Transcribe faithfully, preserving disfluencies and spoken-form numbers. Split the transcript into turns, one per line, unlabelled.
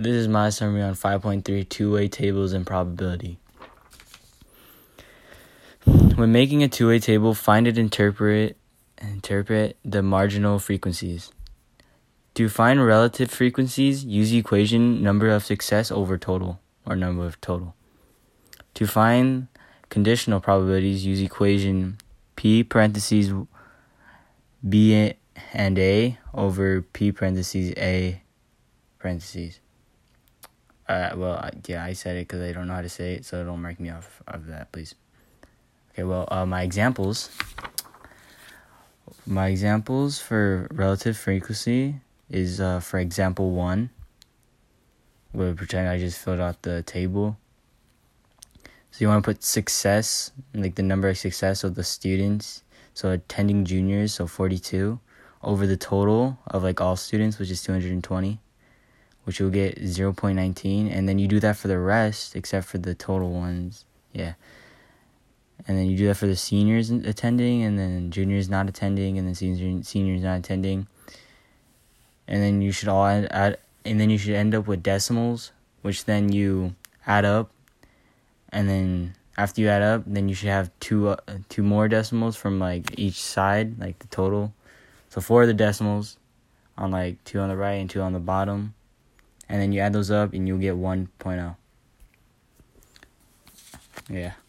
this is my summary on five point three, two-way tables and probability. When making a two-way table, find and interpret, interpret the marginal frequencies. To find relative frequencies, use the equation number of success over total, or number of total. To find conditional probabilities, use equation P parentheses B and A over P parentheses A parentheses. Uh, well, yeah, I said it because I don't know how to say it, so don't mark me off of that, please. Okay, well, uh, my examples. My examples for relative frequency is, uh, for example one. We'll pretend I just filled out the table. So you want to put success, like the number of success of the students, so attending juniors, so forty-two, over the total of like all students, which is two hundred twenty, which you'll get zero point one nine, and then you do that for the rest, except for the total ones, yeah. And then you do that for the seniors attending, and then juniors not attending, and then seniors seniors not attending. And then you should all add, add, and then you should end up with decimals, which then you add up. And then after you add up, then you should have two uh, two more decimals from like each side, like the total. So four of the decimals on like two on the right and two on the bottom. And then you add those up and you'll get one point oh. Yeah.